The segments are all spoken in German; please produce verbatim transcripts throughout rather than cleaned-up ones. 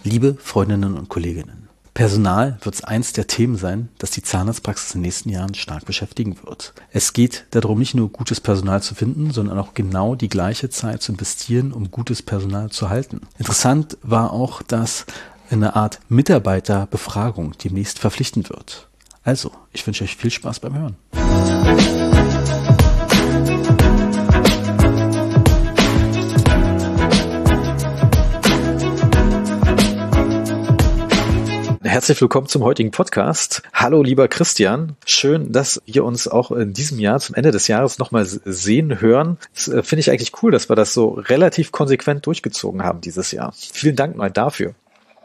Liebe Freundinnen und Kolleginnen, Personal wird eins der Themen sein, das die Zahnarztpraxis in den nächsten Jahren stark beschäftigen wird. Es geht darum, nicht nur gutes Personal zu finden, sondern auch genau die gleiche Zeit zu investieren, um gutes Personal zu halten. Interessant war auch, dass eine Art Mitarbeiterbefragung demnächst verpflichtend wird. Also, ich wünsche euch viel Spaß beim Hören. Herzlich willkommen zum heutigen Podcast. Hallo lieber Christian, schön, dass wir uns auch in diesem Jahr zum Ende des Jahres nochmal sehen, hören. Das äh, finde ich eigentlich cool, dass wir das so relativ konsequent durchgezogen haben dieses Jahr. Vielen Dank mal dafür.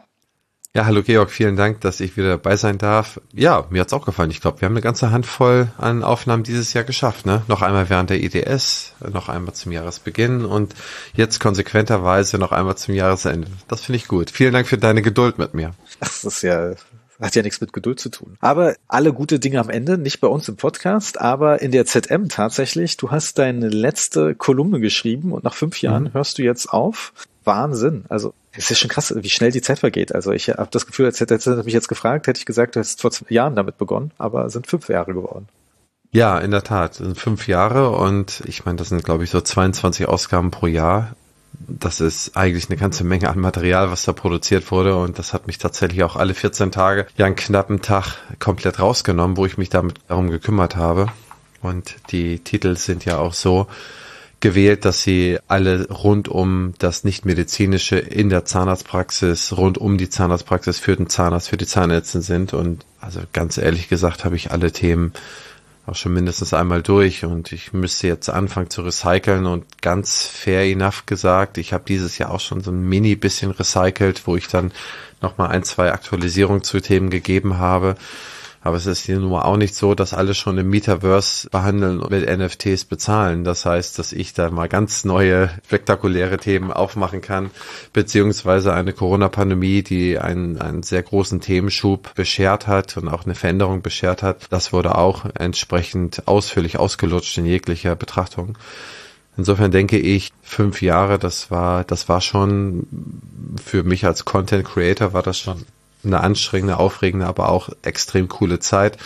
Ja, hallo Georg, vielen Dank, dass ich wieder dabei sein darf. Ja, mir hat's auch gefallen. Ich glaube, wir haben eine ganze Handvoll an Aufnahmen dieses Jahr geschafft, ne? Noch einmal während der I D S, noch einmal zum Jahresbeginn und jetzt konsequenterweise noch einmal zum Jahresende. Das finde ich gut. Vielen Dank für deine Geduld mit mir. Das ist ja, hat ja nichts mit Geduld zu tun. Aber alle gute Dinge am Ende, nicht bei uns im Podcast, aber in der Z M tatsächlich. Du hast deine letzte Kolumne geschrieben und nach fünf Jahren mhm. hörst du jetzt auf. Wahnsinn. Also es ist schon krass, wie schnell die Zeit vergeht. Also ich habe das Gefühl, als hätte er mich jetzt gefragt, hätte ich gesagt, du hast vor zwei Jahren damit begonnen, aber es sind fünf Jahre geworden. Ja, in der Tat, es sind fünf Jahre und ich meine, das sind glaube ich so zweiundzwanzig Ausgaben pro Jahr. Das ist eigentlich eine ganze Menge an Material, was da produziert wurde und das hat mich tatsächlich auch alle vierzehn Tage, ja einen knappen Tag komplett rausgenommen, wo ich mich damit darum gekümmert habe. Und die Titel sind ja auch so gewählt, dass sie alle rund um das Nichtmedizinische in der Zahnarztpraxis, rund um die Zahnarztpraxis für den Zahnarzt, für die Zahnärztin sind. Und also ganz ehrlich gesagt habe ich alle Themen auch schon mindestens einmal durch und ich müsste jetzt anfangen zu recyceln und ganz fair enough gesagt, ich habe dieses Jahr auch schon so ein mini bisschen recycelt, wo ich dann nochmal ein, zwei Aktualisierungen zu Themen gegeben habe. Aber es ist hier nun mal auch nicht so, dass alle schon im Metaverse behandeln und mit N F Ts bezahlen. Das heißt, dass ich da mal ganz neue, spektakuläre Themen aufmachen kann, beziehungsweise eine Corona-Pandemie, die einen, einen sehr großen Themenschub beschert hat und auch eine Veränderung beschert hat. Das wurde auch entsprechend ausführlich ausgelutscht in jeglicher Betrachtung. Insofern denke ich, fünf Jahre, das war, das war schon für mich als Content Creator war das schon eine anstrengende, aufregende, aber auch extrem coole Zeit.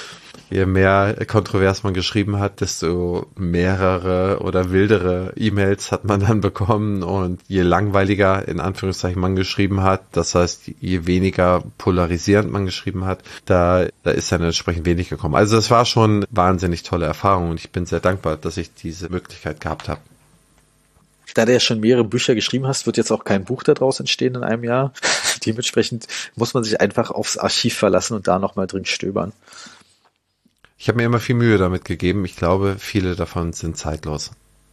Je mehr kontrovers man geschrieben hat, desto mehrere oder wildere E-Mails hat man dann bekommen und je langweiliger in Anführungszeichen man geschrieben hat, das heißt, je weniger polarisierend man geschrieben hat, da, da ist dann entsprechend wenig gekommen. Also es war schon eine wahnsinnig tolle Erfahrung und ich bin sehr dankbar, dass ich diese Möglichkeit gehabt habe. Da du ja schon mehrere Bücher geschrieben hast, wird jetzt auch kein Buch daraus entstehen in einem Jahr. Dementsprechend muss man sich einfach aufs Archiv verlassen und da nochmal drin stöbern. Ich habe mir immer viel Mühe damit gegeben. Ich glaube, viele davon sind zeitlos.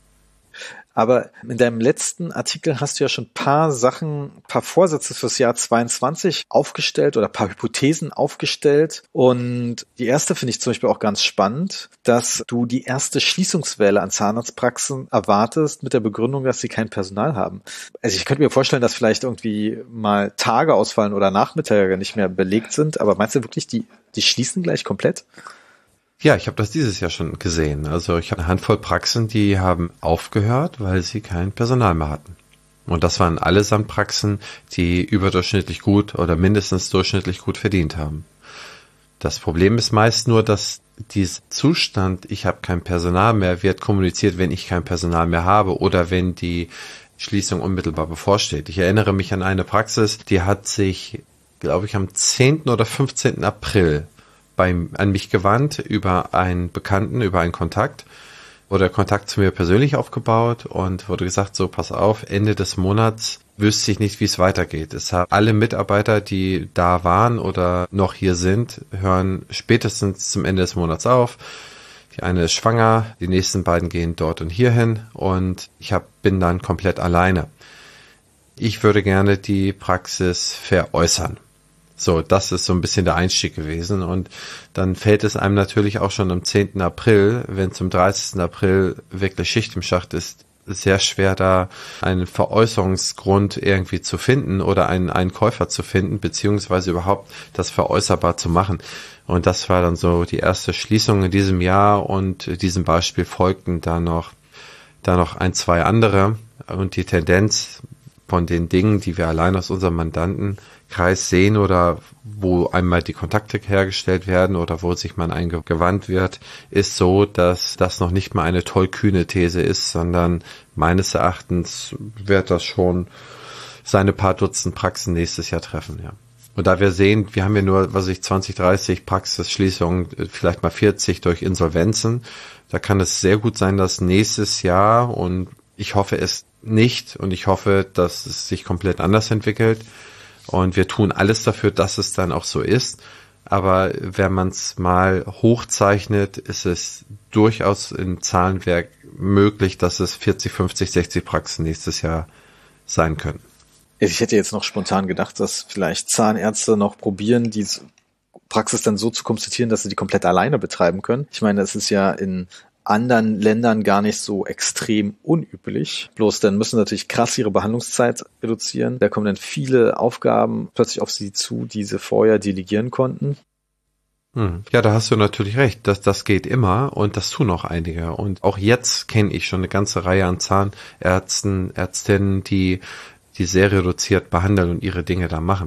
Aber in deinem letzten Artikel hast du ja schon ein paar Sachen, ein paar Vorsätze fürs Jahr zweiundzwanzig aufgestellt oder ein paar Hypothesen aufgestellt. Und die erste finde ich zum Beispiel auch ganz spannend, dass du die erste Schließungswelle an Zahnarztpraxen erwartest mit der Begründung, dass sie kein Personal haben. Also ich könnte mir vorstellen, dass vielleicht irgendwie mal Tage ausfallen oder Nachmittage nicht mehr belegt sind. Aber meinst du wirklich, die, die schließen gleich komplett? Ja, ich habe das dieses Jahr schon gesehen. Also ich habe eine Handvoll Praxen, die haben aufgehört, weil sie kein Personal mehr hatten. Und das waren allesamt Praxen, die überdurchschnittlich gut oder mindestens durchschnittlich gut verdient haben. Das Problem ist meist nur, dass dieser Zustand, ich habe kein Personal mehr, wird kommuniziert, wenn ich kein Personal mehr habe oder wenn die Schließung unmittelbar bevorsteht. Ich erinnere mich an eine Praxis, die hat sich, glaube ich, am zehnten oder fünfzehnten April Bei, an mich gewandt über einen Bekannten, über einen Kontakt, wurde Kontakt zu mir persönlich aufgebaut und wurde gesagt, so pass auf, Ende des Monats wüsste ich nicht, wie es weitergeht. Es haben alle Mitarbeiter, die da waren oder noch hier sind, hören spätestens zum Ende des Monats auf. Die eine ist schwanger, die nächsten beiden gehen dort und hierhin und ich hab, bin dann komplett alleine. Ich würde gerne die Praxis veräußern. So, das ist so ein bisschen der Einstieg gewesen und dann fällt es einem natürlich auch schon am zehnten April, wenn zum dreißigsten April wirklich Schicht im Schacht ist, sehr schwer da einen Veräußerungsgrund irgendwie zu finden oder einen, einen Käufer zu finden, beziehungsweise überhaupt das veräußerbar zu machen. Und das war dann so die erste Schließung in diesem Jahr und diesem Beispiel folgten dann noch, dann noch ein, zwei andere und die Tendenz von den Dingen, die wir allein aus unserem Mandantenkreis sehen oder wo einmal die Kontakte hergestellt werden oder wo sich man eingewandt wird, ist so, dass das noch nicht mal eine tollkühne These ist, sondern meines Erachtens wird das schon seine paar Dutzend Praxen nächstes Jahr treffen, ja. Und da wir sehen, wir haben ja nur, was ich, zwanzig, dreißig Praxisschließungen, vielleicht mal vierzig durch Insolvenzen. Da kann es sehr gut sein, dass nächstes Jahr, und ich hoffe es nicht, und ich hoffe, dass es sich komplett anders entwickelt. Und wir tun alles dafür, dass es dann auch so ist. Aber wenn man es mal hochzeichnet, ist es durchaus im Zahlenwerk möglich, dass es vierzig, fünfzig, sechzig Praxen nächstes Jahr sein können. Ich hätte jetzt noch spontan gedacht, dass vielleicht Zahnärzte noch probieren, die Praxis dann so zu konstituieren, dass sie die komplett alleine betreiben können. Ich meine, das ist ja in anderen Ländern gar nicht so extrem unüblich. Bloß dann müssen natürlich krass ihre Behandlungszeit reduzieren. Da kommen dann viele Aufgaben plötzlich auf sie zu, die sie vorher delegieren konnten. Ja, da hast du natürlich recht. Das, das geht immer und das tun auch einige. Und auch jetzt kenne ich schon eine ganze Reihe an Zahnärzten, Ärztinnen, die die sehr reduziert behandeln und ihre Dinge da machen.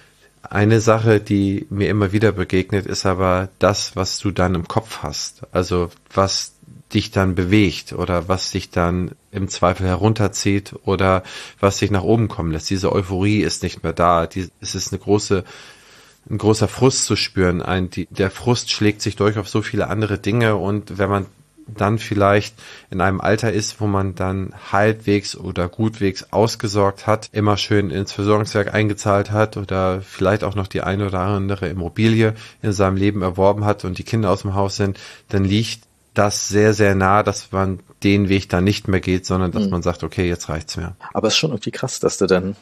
Eine Sache, die mir immer wieder begegnet, ist aber das, was du dann im Kopf hast. Also was dich dann bewegt oder was dich dann im Zweifel herunterzieht oder was dich nach oben kommen lässt. Diese Euphorie ist nicht mehr da. Die, es ist eine große, ein großer Frust zu spüren. Ein, die, der Frust schlägt sich durch auf so viele andere Dinge und wenn man dann vielleicht in einem Alter ist, wo man dann halbwegs oder gutwegs ausgesorgt hat, immer schön ins Versorgungswerk eingezahlt hat oder vielleicht auch noch die eine oder andere Immobilie in seinem Leben erworben hat und die Kinder aus dem Haus sind, dann liegt das sehr, sehr nah, dass man den Weg dann nicht mehr geht, sondern dass mhm. man sagt, okay, jetzt reicht's mir. Aber es ist schon irgendwie krass, dass du dann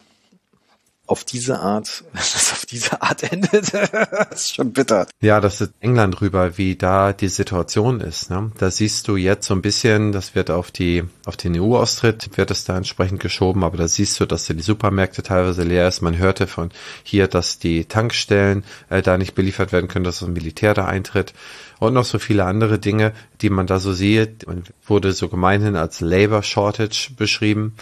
auf diese Art, das auf diese Art endet, das ist schon bitter. Ja, das ist England rüber, wie da die Situation ist, ne? Da siehst du jetzt so ein bisschen, das wird auf die, auf den E U-Austritt, wird es da entsprechend geschoben, aber da siehst du, dass die Supermärkte teilweise leer ist. Man hörte von hier, dass die Tankstellen äh, da nicht beliefert werden können, dass das Militär da eintritt und noch so viele andere Dinge, die man da so sieht. Man wurde so gemeinhin als Labor Shortage beschrieben.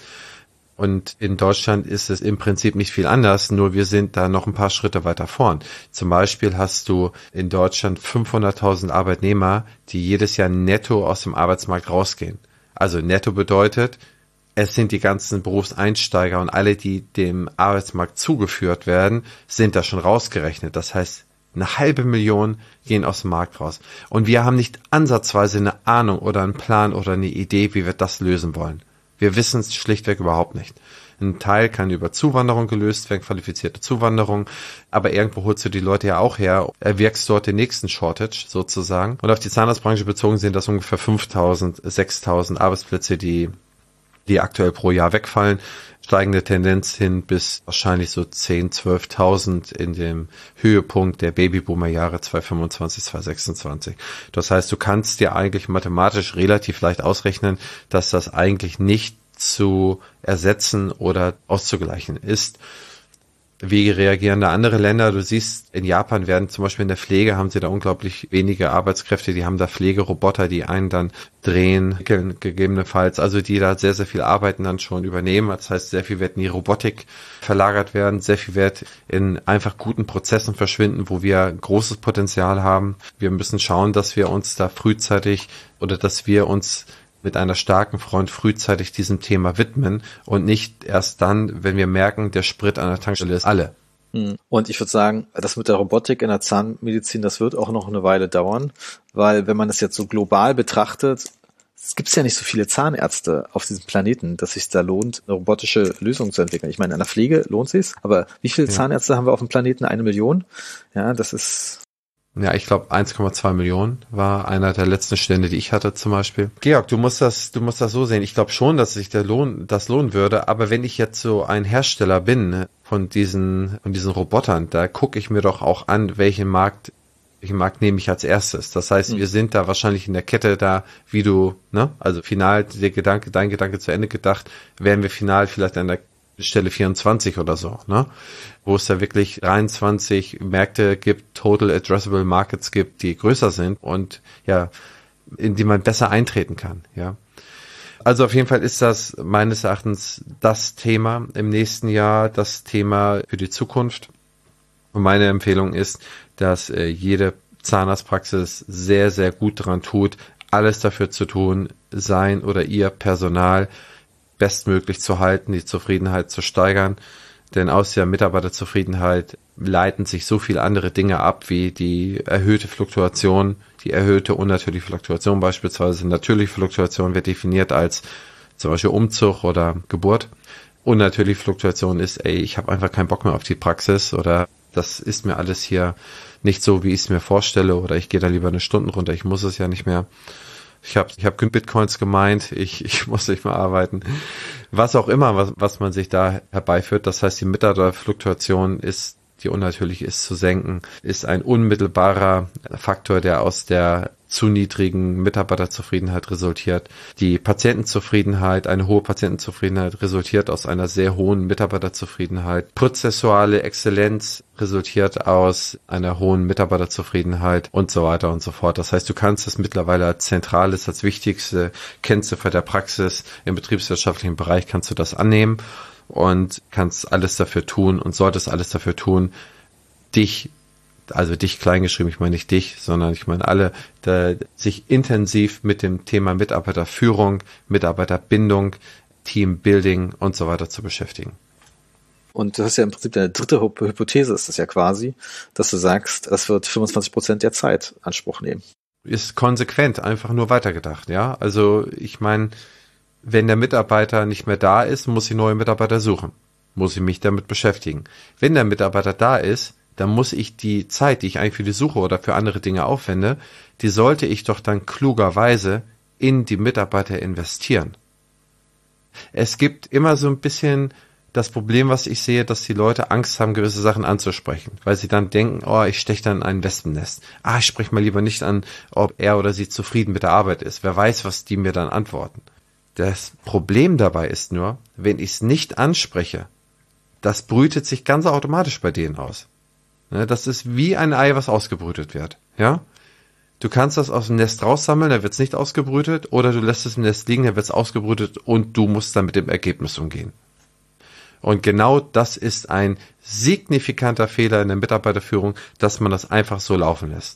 Und in Deutschland ist es im Prinzip nicht viel anders, nur wir sind da noch ein paar Schritte weiter vorn. Zum Beispiel hast du in Deutschland fünfhunderttausend Arbeitnehmer, die jedes Jahr netto aus dem Arbeitsmarkt rausgehen. Also netto bedeutet, es sind die ganzen Berufseinsteiger und alle, die dem Arbeitsmarkt zugeführt werden, sind da schon rausgerechnet. Das heißt, eine halbe Million gehen aus dem Markt raus. Und wir haben nicht ansatzweise eine Ahnung oder einen Plan oder eine Idee, wie wir das lösen wollen. Wir wissen es schlichtweg überhaupt nicht. Ein Teil kann über Zuwanderung gelöst werden, qualifizierte Zuwanderung, aber irgendwo holst du die Leute ja auch her, erwirkst dort den nächsten Shortage sozusagen. Und auf die Zahnarztbranche bezogen sind das ungefähr fünftausend, sechstausend Arbeitsplätze, die, die aktuell pro Jahr wegfallen. Steigende Tendenz hin bis wahrscheinlich so zehntausend, zwölftausend in dem Höhepunkt der Babyboomer-Jahre zweitausendfünfundzwanzig, zweitausendsechsundzwanzig. Das heißt, du kannst dir eigentlich mathematisch relativ leicht ausrechnen, dass das eigentlich nicht zu ersetzen oder auszugleichen ist. Wie reagieren da andere Länder? Du siehst, in Japan werden zum Beispiel in der Pflege, haben sie da unglaublich wenige Arbeitskräfte, die haben da Pflegeroboter, die einen dann drehen, gegebenenfalls, also die da sehr, sehr viel Arbeiten dann schon übernehmen. Das heißt, sehr viel wird in die Robotik verlagert werden, sehr viel wird in einfach guten Prozessen verschwinden, wo wir großes Potenzial haben. Wir müssen schauen, dass wir uns da frühzeitig oder dass wir uns mit einer starken Front frühzeitig diesem Thema widmen und nicht erst dann, wenn wir merken, der Sprit an der Tankstelle ist alle. Und ich würde sagen, das mit der Robotik in der Zahnmedizin, das wird auch noch eine Weile dauern, weil wenn man das jetzt so global betrachtet, es gibt ja nicht so viele Zahnärzte auf diesem Planeten, dass es sich da lohnt, eine robotische Lösung zu entwickeln. Ich meine, in der Pflege lohnt sich's, aber wie viele ja. Zahnärzte haben wir auf dem Planeten? Eine Million? Ja, das ist... Ja, ich glaube eins Komma zwei Millionen war einer der letzten Stände, die ich hatte zum Beispiel. Georg, du musst das, du musst das so sehen. Ich glaube schon, dass sich der Lohn, das lohnen würde. Aber wenn ich jetzt so ein Hersteller bin von diesen, von diesen Robotern, da gucke ich mir doch auch an, welchen Markt, welchen Markt nehme ich als erstes. Das heißt, mhm. wir sind da wahrscheinlich in der Kette da, wie du, ne, also final der Gedanke, dein Gedanke zu Ende gedacht, wären wir final vielleicht an der Stelle vierundzwanzig oder so, ne? Wo es da wirklich dreiundzwanzig Märkte gibt, Total Addressable Markets gibt, die größer sind und ja, in die man besser eintreten kann, ja. Also auf jeden Fall ist das meines Erachtens das Thema im nächsten Jahr, das Thema für die Zukunft. Und meine Empfehlung ist, dass äh, jede Zahnarztpraxis sehr, sehr gut daran tut, alles dafür zu tun, sein oder ihr Personal bestmöglich zu halten, die Zufriedenheit zu steigern. Denn aus der Mitarbeiterzufriedenheit leiten sich so viele andere Dinge ab, wie die erhöhte Fluktuation, die erhöhte unnatürliche Fluktuation beispielsweise. Natürliche Fluktuation wird definiert als zum Beispiel Umzug oder Geburt. Unnatürliche Fluktuation ist, ey, ich habe einfach keinen Bock mehr auf die Praxis oder das ist mir alles hier nicht so, wie ich es mir vorstelle oder ich gehe da lieber eine Stunde runter, ich muss es ja nicht mehr. Ich habe ich hab Bitcoins gemeint, ich, ich muss nicht mehr arbeiten. Was auch immer, was, was man sich da herbeiführt, das heißt, die Mitarbeiterfluktuation ist, die unnatürlich ist, zu senken, ist ein unmittelbarer Faktor, der aus der zu niedrigen Mitarbeiterzufriedenheit resultiert. Die Patientenzufriedenheit, eine hohe Patientenzufriedenheit resultiert aus einer sehr hohen Mitarbeiterzufriedenheit. Prozessuale Exzellenz resultiert aus einer hohen Mitarbeiterzufriedenheit und so weiter und so fort. Das heißt, du kannst es mittlerweile als zentrales, als wichtigste Kennziffer der Praxis im betriebswirtschaftlichen Bereich kannst du das annehmen und kannst alles dafür tun und solltest alles dafür tun, dich also dich kleingeschrieben, ich meine nicht dich, sondern ich meine alle, da, sich intensiv mit dem Thema Mitarbeiterführung, Mitarbeiterbindung, Teambuilding und so weiter zu beschäftigen. Und du hast ja im Prinzip deine dritte Hypothese, ist das ja quasi, dass du sagst, das wird fünfundzwanzig Prozent der Zeit in Anspruch nehmen. Ist konsequent, einfach nur weitergedacht, ja. Also ich meine, wenn der Mitarbeiter nicht mehr da ist, muss ich neue Mitarbeiter suchen, muss ich mich damit beschäftigen. Wenn der Mitarbeiter da ist, dann muss ich die Zeit, die ich eigentlich für die Suche oder für andere Dinge aufwende, die sollte ich doch dann klugerweise in die Mitarbeiter investieren. Es gibt immer so ein bisschen das Problem, was ich sehe, dass die Leute Angst haben, gewisse Sachen anzusprechen, weil sie dann denken, oh, ich steche dann in ein Wespennest. Ah, ich spreche mal lieber nicht an, ob er oder sie zufrieden mit der Arbeit ist. Wer weiß, was die mir dann antworten. Das Problem dabei ist nur, wenn ich es nicht anspreche, das brütet sich ganz automatisch bei denen aus. Das ist wie ein Ei, was ausgebrütet wird. Ja, du kannst das aus dem Nest raussammeln, dann wird es nicht ausgebrütet, oder du lässt es im Nest liegen, dann wird es ausgebrütet und du musst dann mit dem Ergebnis umgehen. Und genau das ist ein signifikanter Fehler in der Mitarbeiterführung, dass man das einfach so laufen lässt.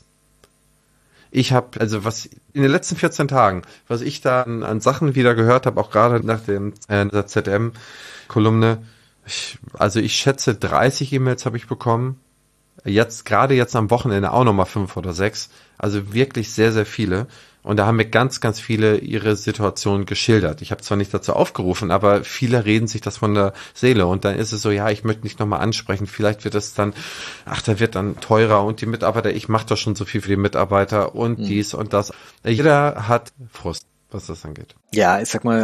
Ich habe, also was in den letzten vierzehn Tagen, was ich da an, an Sachen wieder gehört habe, auch gerade nach dem, äh, der Z M-Kolumne, ich, also ich schätze dreißig E-Mails habe ich bekommen. Jetzt, gerade jetzt am Wochenende auch nochmal fünf oder sechs. Also wirklich sehr, sehr viele. Und da haben mir ganz, ganz viele ihre Situation geschildert. Ich habe zwar nicht dazu aufgerufen, aber viele reden sich das von der Seele. Und dann ist es so, ja, ich möchte nicht nochmal ansprechen. Vielleicht wird es dann, ach, da wird dann teurer und die Mitarbeiter, ich mache doch schon so viel für die Mitarbeiter und mhm. dies und das. Jeder hat Frust, was das angeht. Ja, ich sag mal,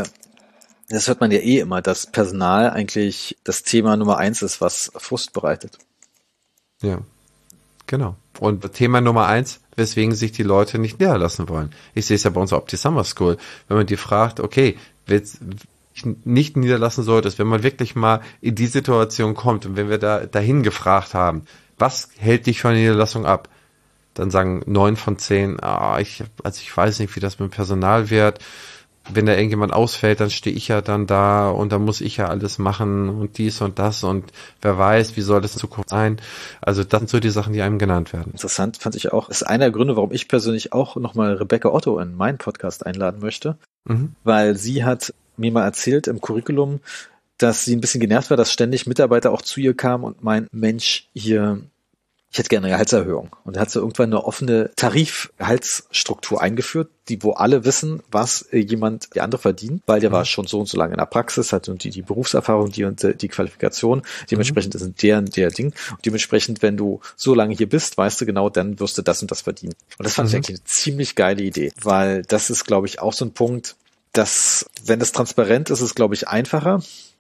das hört man ja eh immer, dass Personal eigentlich das Thema Nummer eins ist, was Frust bereitet. Ja, genau. Und Thema Nummer eins, weswegen sich die Leute nicht niederlassen wollen. Ich sehe es ja bei uns auf die Summer School. Wenn man die fragt, okay, wenn ich nicht niederlassen sollte, wenn man wirklich mal in die Situation kommt und wenn wir da dahin gefragt haben, was hält dich von der Niederlassung ab? Dann sagen neun von zehn, ah, ich, also ich weiß nicht, wie das mit dem Personal wird. Wenn da irgendjemand ausfällt, dann stehe ich ja dann da und dann muss ich ja alles machen und dies und das und wer weiß, wie soll das in Zukunft sein. Also das sind so die Sachen, die einem genannt werden. Interessant fand ich auch, ist einer der Gründe, warum ich persönlich auch nochmal Rebecca Otto in meinen Podcast einladen möchte, mhm. weil sie hat mir mal erzählt im Curriculum, dass sie ein bisschen genervt war, dass ständig Mitarbeiter auch zu ihr kamen und meinen, Mensch, hier, ich hätte gerne eine Gehaltserhöhung. Und er hat so irgendwann eine offene Tarifgehaltsstruktur eingeführt, die, wo alle wissen, was jemand, der andere verdient, weil der mhm. war schon so und so lange in der Praxis, hat und die, die Berufserfahrung, die und die Qualifikation, dementsprechend mhm. ist der und der Ding. Und dementsprechend, wenn du so lange hier bist, weißt du genau, dann wirst du das und das verdienen. Und das fand mhm. ich eigentlich eine ziemlich geile Idee, weil das ist, glaube ich, auch so ein Punkt, dass, wenn das transparent ist, ist es, glaube ich, einfacher.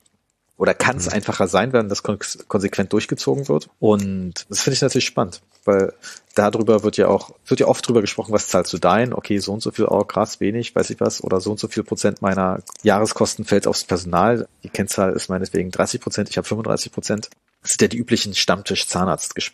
Oder kann es mhm. einfacher sein, wenn das kon- konsequent durchgezogen wird. Und das finde ich natürlich spannend, weil darüber wird ja auch, wird ja oft drüber gesprochen, was zahlst du dein? Okay, so und so viel, oh krass, wenig, weiß ich was. Oder so und so viel Prozent meiner Jahreskosten fällt aufs Personal. Die Kennzahl ist meinetwegen dreißig Prozent, ich habe fünfunddreißig Prozent. Das sind ja die üblichen Stammtisch-Zahnarztgespräche.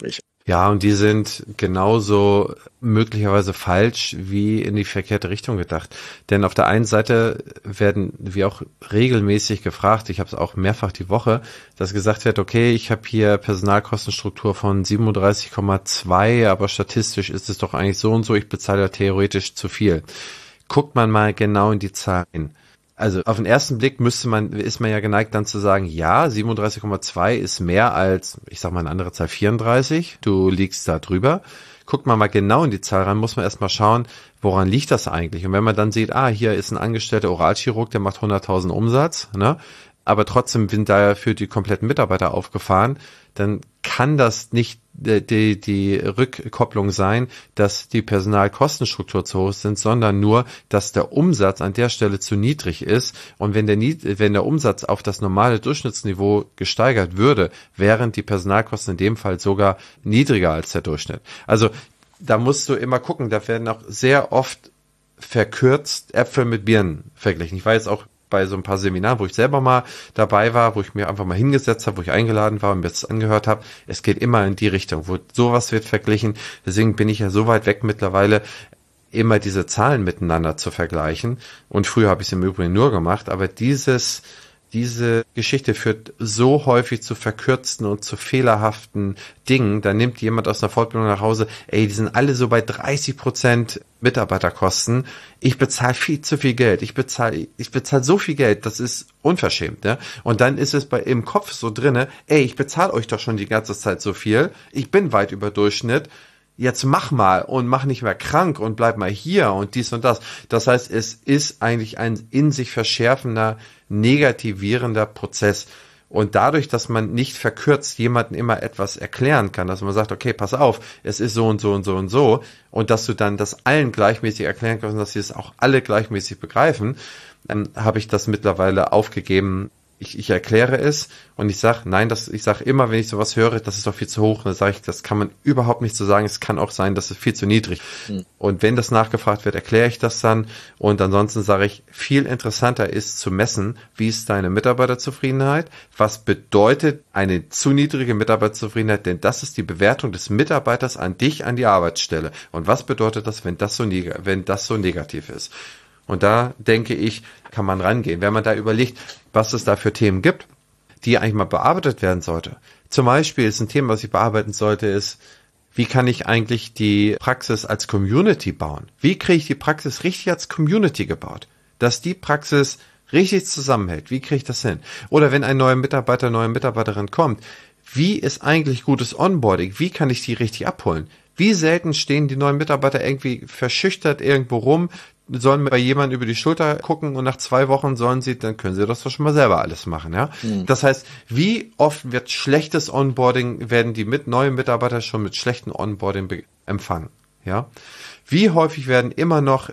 Ja, und die sind genauso möglicherweise falsch wie in die verkehrte Richtung gedacht. Denn auf der einen Seite werden wir auch regelmäßig gefragt, ich habe es auch mehrfach die Woche, dass gesagt wird, okay, ich habe hier Personalkostenstruktur von siebenunddreißig Komma zwei, aber statistisch ist es doch eigentlich so und so, ich bezahle ja theoretisch zu viel. Guckt man mal genau in die Zahlen. Also auf den ersten Blick müsste man, ist man ja geneigt dann zu sagen, ja, siebenunddreißig Komma zwei ist mehr als, ich sag mal eine andere Zahl, vierunddreißig. Du liegst da drüber. Guckt man mal genau in die Zahl rein, muss man erstmal schauen, woran liegt das eigentlich? Und wenn man dann sieht, ah, hier ist ein angestellter Oralchirurg, der macht hunderttausend Umsatz, ne? Aber trotzdem sind da für die kompletten Mitarbeiter aufgefahren, dann kann das nicht die, die, die Rückkopplung sein, dass die Personalkostenstruktur zu hoch sind, sondern nur, dass der Umsatz an der Stelle zu niedrig ist. Und wenn der, wenn der Umsatz auf das normale Durchschnittsniveau gesteigert würde, wären die Personalkosten in dem Fall sogar niedriger als der Durchschnitt. Also da musst du immer gucken, da werden auch sehr oft verkürzt Äpfel mit Birnen verglichen. Ich war jetzt auch bei so ein paar Seminaren, wo ich selber mal dabei war, wo ich mir einfach mal hingesetzt habe, wo ich eingeladen war und mir das angehört habe. Es geht immer in die Richtung, wo sowas wird verglichen. Deswegen bin ich ja so weit weg mittlerweile, immer diese Zahlen miteinander zu vergleichen. Und früher habe ich es im Übrigen nur gemacht, aber dieses Diese Geschichte führt so häufig zu verkürzten und zu fehlerhaften Dingen. Da nimmt jemand aus einer Fortbildung nach Hause, ey, die sind alle so bei dreißig Prozent Mitarbeiterkosten. Ich bezahle viel zu viel Geld. Ich bezahle ich bezahle so viel Geld, das ist unverschämt. Ja? Und dann ist es bei im Kopf so drinne, ey, ich bezahle euch doch schon die ganze Zeit so viel. Ich bin weit über Durchschnitt. Jetzt mach mal und mach nicht mehr krank und bleib mal hier und dies und das. Das heißt, es ist eigentlich ein in sich verschärfender, negativierender Prozess. Und dadurch, dass man nicht verkürzt jemanden immer etwas erklären kann, dass man sagt, okay, pass auf, es ist so und so und so und so, und dass du dann das allen gleichmäßig erklären kannst, dass sie es auch alle gleichmäßig begreifen, dann habe ich das mittlerweile aufgegeben. Ich, ich erkläre es und ich sage, nein, das, ich sage immer, wenn ich sowas höre, das ist doch viel zu hoch. Und dann sage ich, das kann man überhaupt nicht so sagen. Es kann auch sein, das ist viel zu niedrig. Mhm. Und wenn das nachgefragt wird, erkläre ich das dann. Und ansonsten sage ich, viel interessanter ist zu messen, wie ist deine Mitarbeiterzufriedenheit? Was bedeutet eine zu niedrige Mitarbeiterzufriedenheit? Denn das ist die Bewertung des Mitarbeiters an dich, an die Arbeitsstelle. Und was bedeutet das, wenn das so, neg- wenn das so negativ ist? Und da, denke ich, kann man rangehen. Wenn man da überlegt, was es da für Themen gibt, die eigentlich mal bearbeitet werden sollte. Zum Beispiel ist ein Thema, was ich bearbeiten sollte, ist, wie kann ich eigentlich die Praxis als Community bauen? Wie kriege ich die Praxis richtig als Community gebaut? Dass die Praxis richtig zusammenhält. Wie kriege ich das hin? Oder wenn ein neuer Mitarbeiter, eine neue Mitarbeiterin kommt, wie ist eigentlich gutes Onboarding? Wie kann ich die richtig abholen? Wie selten stehen die neuen Mitarbeiter irgendwie verschüchtert irgendwo rum, sollen bei jemandem über die Schulter gucken und nach zwei Wochen sollen sie, dann können sie das doch schon mal selber alles machen, ja. Mhm. Das heißt, wie oft wird schlechtes Onboarding, werden die mit neuen Mitarbeiter schon mit schlechtem Onboarding be- empfangen, ja. Wie häufig werden immer noch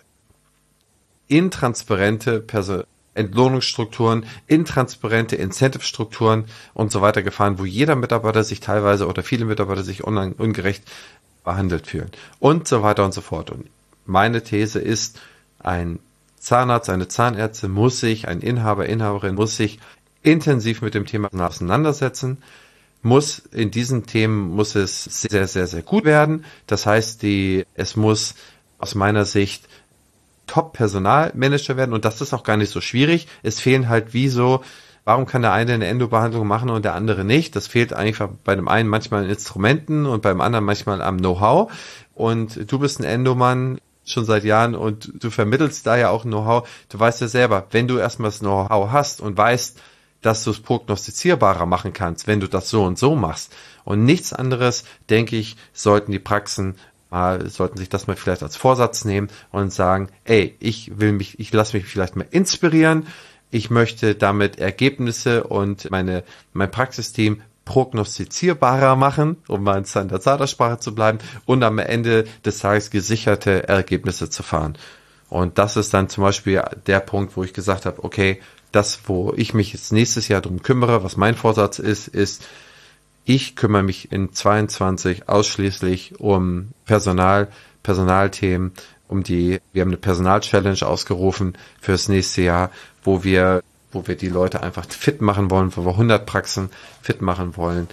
intransparente Person- Entlohnungsstrukturen, intransparente Incentive-Strukturen und so weiter gefahren, wo jeder Mitarbeiter sich teilweise oder viele Mitarbeiter sich un- ungerecht behandelt fühlen und so weiter und so fort. Und meine These ist, ein Zahnarzt, eine Zahnärztin muss sich, ein Inhaber, Inhaberin muss sich intensiv mit dem Thema auseinandersetzen, muss in diesen Themen muss es sehr, sehr, sehr gut werden. Das heißt, die, es muss aus meiner Sicht Top-Personalmanager werden und das ist auch gar nicht so schwierig. Es fehlen halt wie so, warum kann der eine eine Endobehandlung machen und der andere nicht? Das fehlt einfach bei dem einen manchmal an Instrumenten und beim anderen manchmal am Know-how. Und du bist ein Endomann schon seit Jahren und du vermittelst da ja auch Know-how. Du weißt ja selber, wenn du erstmal das Know-how hast und weißt, dass du es prognostizierbarer machen kannst, wenn du das so und so machst und nichts anderes, denke ich, sollten die Praxen mal, sollten sich das mal vielleicht als Vorsatz nehmen und sagen, ey, ich will mich, ich lasse mich vielleicht mal inspirieren, ich möchte damit Ergebnisse und meine, mein Praxisteam prognostizierbarer machen, um mal in der Zahnersprache zu bleiben und am Ende des Tages gesicherte Ergebnisse zu fahren. Und das ist dann zum Beispiel der Punkt, wo ich gesagt habe, okay, das, wo ich mich jetzt nächstes Jahr drum kümmere, was mein Vorsatz ist, ist, ich kümmere mich in zweiundzwanzig ausschließlich um Personal, Personalthemen, um die, wir haben eine Personal-Challenge ausgerufen fürs nächste Jahr, wo wir wo wir die Leute einfach fit machen wollen, wo wir hundert Praxen fit machen wollen,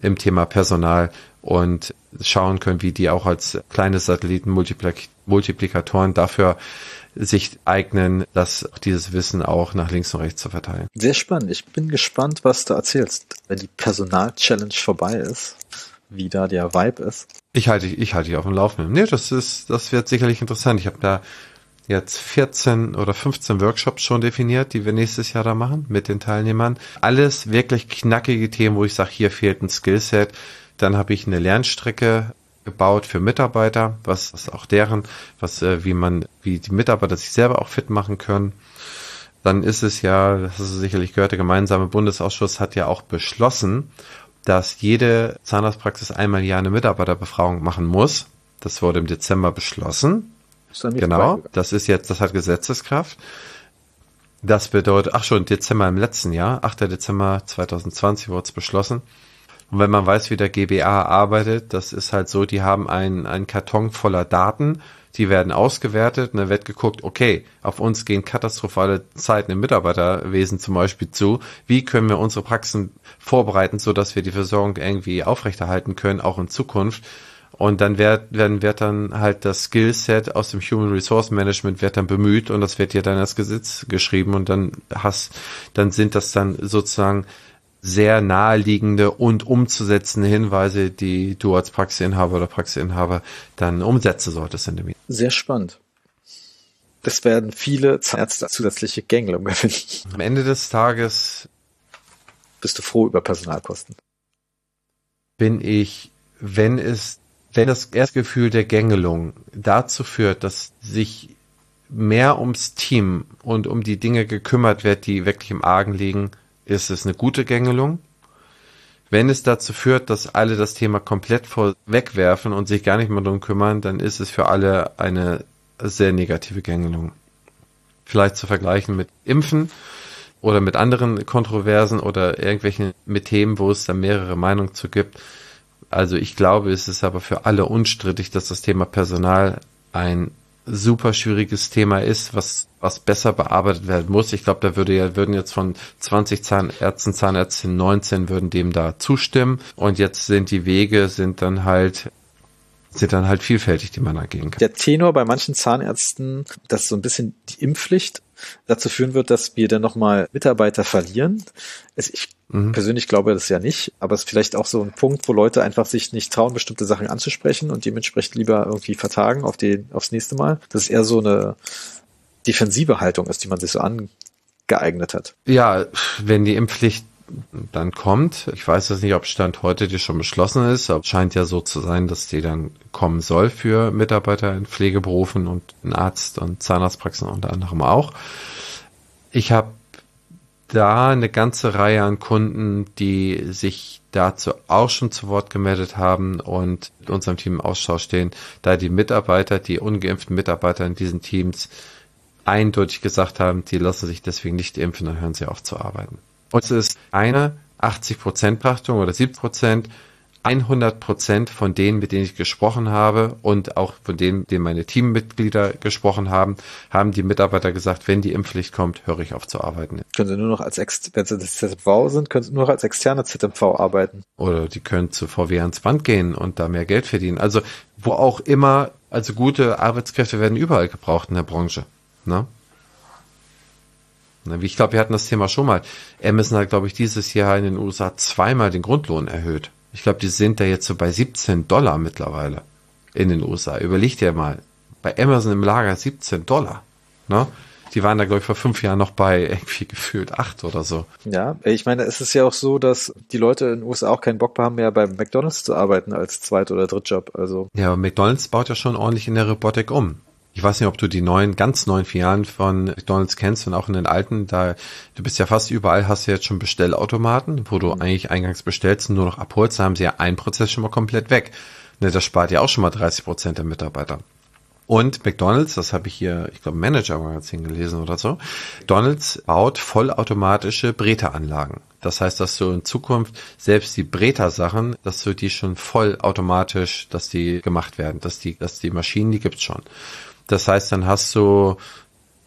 im Thema Personal und schauen können, wie die auch als kleine Satelliten-Multiplikatoren dafür sich eignen, das, dieses Wissen auch nach links und rechts zu verteilen. Sehr spannend. Ich bin gespannt, was du erzählst, wenn die Personal-Challenge vorbei ist, wie da der Vibe ist. Ich halte, ich halte dich auf dem Laufenden. Nee, das ist, das wird sicherlich interessant. Ich habe da jetzt vierzehn oder fünfzehn Workshops schon definiert, die wir nächstes Jahr da machen mit den Teilnehmern. Alles wirklich knackige Themen, wo ich sage, hier fehlt ein Skillset. Dann habe ich eine Lernstrecke gebaut für Mitarbeiter, was, was auch deren, was, äh, wie man, wie die Mitarbeiter sich selber auch fit machen können. Dann ist es ja, das hast du sicherlich gehört, der gemeinsame Bundesausschuss hat ja auch beschlossen, dass jede Zahnarztpraxis einmal im Jahr eine Mitarbeiterbefragung machen muss. Das wurde im Dezember beschlossen. Genau, das ist jetzt, das hat Gesetzeskraft. Das bedeutet, ach schon, Dezember im letzten Jahr, achter Dezember zweitausendzwanzig wurde es beschlossen. Und wenn man weiß, wie der G B A arbeitet, das ist halt so, die haben einen, einen Karton voller Daten, die werden ausgewertet und dann wird geguckt, okay, auf uns gehen katastrophale Zeiten im Mitarbeiterwesen zum Beispiel zu. Wie können wir unsere Praxen vorbereiten, sodass wir die Versorgung irgendwie aufrechterhalten können, auch in Zukunft? Und dann wird, werden, wird dann halt das Skillset aus dem Human Resource Management wird dann bemüht und das wird dir dann als Gesetz geschrieben und dann hast, dann sind das dann sozusagen sehr naheliegende und umzusetzende Hinweise, die du als Praxisinhaber oder Praxisinhaber dann umsetzen solltest in dem Meeting. Sehr spannend. Das werden viele Zahnärzte zusätzliche Gängelung gewinnen. Am Ende des Tages bist du froh über Personalkosten. Bin ich, wenn es Wenn das Erstgefühl der Gängelung dazu führt, dass sich mehr ums Team und um die Dinge gekümmert wird, die wirklich im Argen liegen, ist es eine gute Gängelung. Wenn es dazu führt, dass alle das Thema komplett wegwerfen und sich gar nicht mehr darum kümmern, dann ist es für alle eine sehr negative Gängelung. Vielleicht zu vergleichen mit Impfen oder mit anderen Kontroversen oder irgendwelchen mit Themen, wo es da mehrere Meinungen zu gibt. Also ich glaube, es ist aber für alle unstrittig, dass das Thema Personal ein super schwieriges Thema ist, was was besser bearbeitet werden muss. Ich glaube, da würde ja würden jetzt von zwanzig Zahnärzten, Zahnärztinnen neunzehn würden dem da zustimmen. Und jetzt sind die Wege sind dann halt sind dann halt vielfältig, die man angehen kann. Der Tenor bei manchen Zahnärzten, dass so ein bisschen die Impfpflicht dazu führen wird, dass wir dann nochmal Mitarbeiter verlieren. Ich mhm. persönlich glaube das ja nicht, aber es ist vielleicht auch so ein Punkt, wo Leute einfach sich nicht trauen, bestimmte Sachen anzusprechen und dementsprechend lieber irgendwie vertagen auf die, aufs nächste Mal. Das ist eher so eine defensive Haltung ist, die man sich so angeeignet hat. Ja, wenn die Impfpflicht dann kommt, ich weiß jetzt nicht, ob Stand heute die schon beschlossen ist, aber es scheint ja so zu sein, dass die dann kommen soll für Mitarbeiter in Pflegeberufen und in Arzt- und Zahnarztpraxen unter anderem auch. Ich habe da eine ganze Reihe an Kunden, die sich dazu auch schon zu Wort gemeldet haben und mit unserem Team im Austausch stehen, da die Mitarbeiter, die ungeimpften Mitarbeiter in diesen Teams eindeutig gesagt haben, die lassen sich deswegen nicht impfen, dann hören sie auf zu arbeiten. Und es ist eine achtzig Prozent Betrachtung oder siebzig Prozent, hundert Prozent von denen, mit denen ich gesprochen habe und auch von denen, mit denen meine Teammitglieder gesprochen haben, haben die Mitarbeiter gesagt, wenn die Impfpflicht kommt, höre ich auf zu arbeiten. Können sie nur noch als, Ex- wenn sie das Z M V sind, können sie nur noch als externe Z M V arbeiten. Oder die können zu V W ans Band gehen und da mehr Geld verdienen. Also wo auch immer, also gute Arbeitskräfte werden überall gebraucht in der Branche. Ne? Ich glaube, wir hatten das Thema schon mal. Amazon hat, glaube ich, dieses Jahr in den U S A zweimal den Grundlohn erhöht. Ich glaube, die sind da jetzt so bei siebzehn Dollar mittlerweile in den U S A. Überleg dir mal, bei Amazon im Lager siebzehn Dollar. Ne? Die waren da, glaube ich, vor fünf Jahren noch bei irgendwie gefühlt acht oder so. Ja, ich meine, es ist ja auch so, dass die Leute in den U S A auch keinen Bock haben, mehr bei McDonald's zu arbeiten als Zweit- oder Drittjob. Also. Ja, aber McDonald's baut ja schon ordentlich in der Robotik um. Ich weiß nicht, ob du die neuen, ganz neuen Filialen von McDonald's kennst und auch in den alten, da, du bist ja fast überall, hast du jetzt schon Bestellautomaten, wo du eigentlich eingangs bestellst und nur noch abholst, da haben sie ja einen Prozess schon mal komplett weg. Ne, das spart ja auch schon mal dreißig Prozent der Mitarbeiter. Und McDonald's, das habe ich hier, ich glaube, Manager-Magazin gelesen oder so, McDonald's baut vollautomatische Breteranlagen. Das heißt, dass du in Zukunft selbst die Breter-Sachen, dass du die schon vollautomatisch, dass die gemacht werden, dass die, dass die Maschinen, die gibt's schon. Das heißt, dann hast du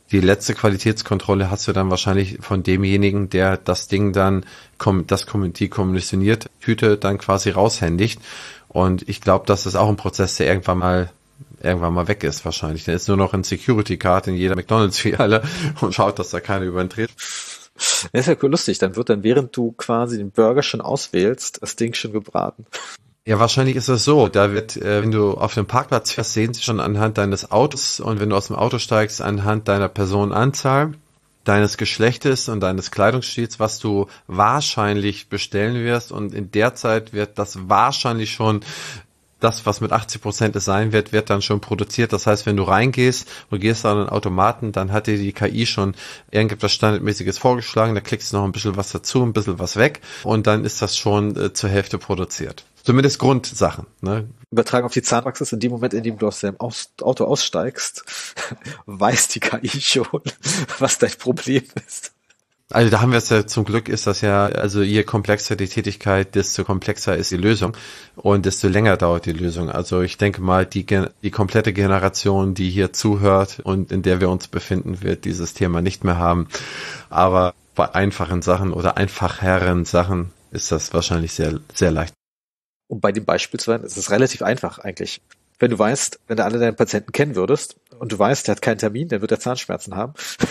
die letzte Qualitätskontrolle hast du dann wahrscheinlich von demjenigen, der das Ding dann, das die kommissioniert Tüte dann quasi raushändigt. Und ich glaube, das ist auch ein Prozess, der irgendwann mal irgendwann mal weg ist wahrscheinlich. Dann ist nur noch ein Security Card in jeder McDonald's-Filiale und schaut, dass da keiner überdreht. Das ist ja cool lustig. Dann wird dann, während du quasi den Burger schon auswählst, das Ding schon gebraten. Ja, wahrscheinlich ist es so. Da wird, äh, wenn du auf dem Parkplatz fährst, sehen sie schon anhand deines Autos und wenn du aus dem Auto steigst, anhand deiner Personenanzahl, deines Geschlechtes und deines Kleidungsstils, was du wahrscheinlich bestellen wirst. Und in der Zeit wird das wahrscheinlich schon, das, was mit achtzig Prozent es sein wird, wird dann schon produziert. Das heißt, wenn du reingehst und gehst an einen Automaten, dann hat dir die K I schon irgendetwas Standardmäßiges vorgeschlagen. Da klickst du noch ein bisschen was dazu, ein bisschen was weg und dann ist das schon äh, zur Hälfte produziert. Zumindest Grundsachen. Ne? Übertragen auf die Zahnpraxis, in dem Moment, in dem du aus dem aus- Auto aussteigst, weiß die K I schon, was dein Problem ist. Also da haben wir es ja, zum Glück ist das ja, also je komplexer die Tätigkeit, desto komplexer ist die Lösung und desto länger dauert die Lösung. Also ich denke mal, die, die komplette Generation, die hier zuhört und in der wir uns befinden, wird dieses Thema nicht mehr haben. Aber bei einfachen Sachen oder einfacheren Sachen ist das wahrscheinlich sehr, sehr leicht. Um bei dem Beispiel zu sein, ist es relativ einfach eigentlich. Wenn du weißt, wenn du alle deine Patienten kennen würdest und du weißt, der hat keinen Termin, dann wird er Zahnschmerzen haben.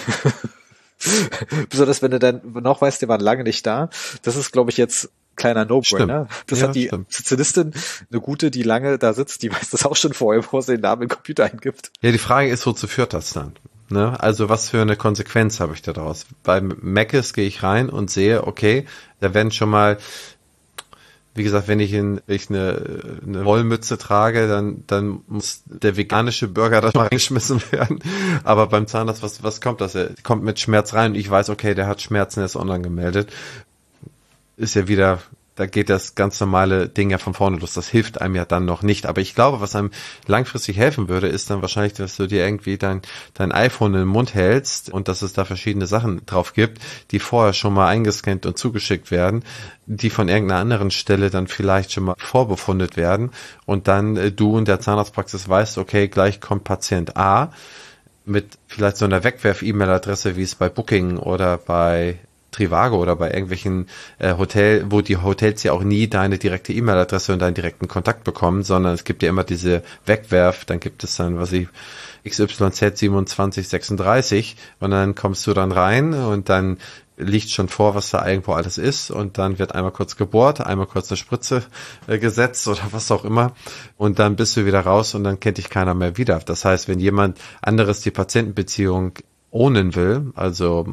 Besonders wenn du dann noch weißt, die waren lange nicht da. Das ist, glaube ich, jetzt kleiner No-Brainer. Das ja, hat die stimmt. Sozialistin, eine gute, die lange da sitzt, die weiß das auch schon vorher, bevor sie den Namen in den Computer eingibt. Ja, die Frage ist, wozu führt das dann? Ne? Also was für eine Konsequenz habe ich da draus? Beim Mc's gehe ich rein und sehe, okay, da werden schon mal, wie gesagt, wenn ich, in, wenn ich eine, eine Wollmütze trage, dann, dann muss der veganische Burger da mal reingeschmissen werden. Aber beim Zahnarzt, was, was kommt das? Er kommt mit Schmerz rein und ich weiß, okay, der hat Schmerzen, er ist online gemeldet. Ist ja wieder, da geht das ganz normale Ding ja von vorne los. Das hilft einem ja dann noch nicht. Aber ich glaube, was einem langfristig helfen würde, ist dann wahrscheinlich, dass du dir irgendwie dein, dein iPhone in den Mund hältst und dass es da verschiedene Sachen drauf gibt, die vorher schon mal eingescannt und zugeschickt werden, die von irgendeiner anderen Stelle dann vielleicht schon mal vorbefundet werden und dann äh, du in der Zahnarztpraxis weißt, okay, gleich kommt Patient A mit vielleicht so einer Wegwerf-E-Mail-Adresse, wie es bei Booking oder bei Trivago oder bei irgendwelchen äh, Hotel, wo die Hotels ja auch nie deine direkte E-Mail-Adresse und deinen direkten Kontakt bekommen, sondern es gibt ja immer diese Wegwerf, dann gibt es dann, was ich, X Y Z siebenundzwanzig sechsunddreißig und dann kommst du dann rein und dann liegt schon vor, was da irgendwo alles ist und dann wird einmal kurz gebohrt, einmal kurz eine Spritze äh, gesetzt oder was auch immer und dann bist du wieder raus und dann kennt dich keiner mehr wieder. Das heißt, wenn jemand anderes die Patientenbeziehung ownen will, also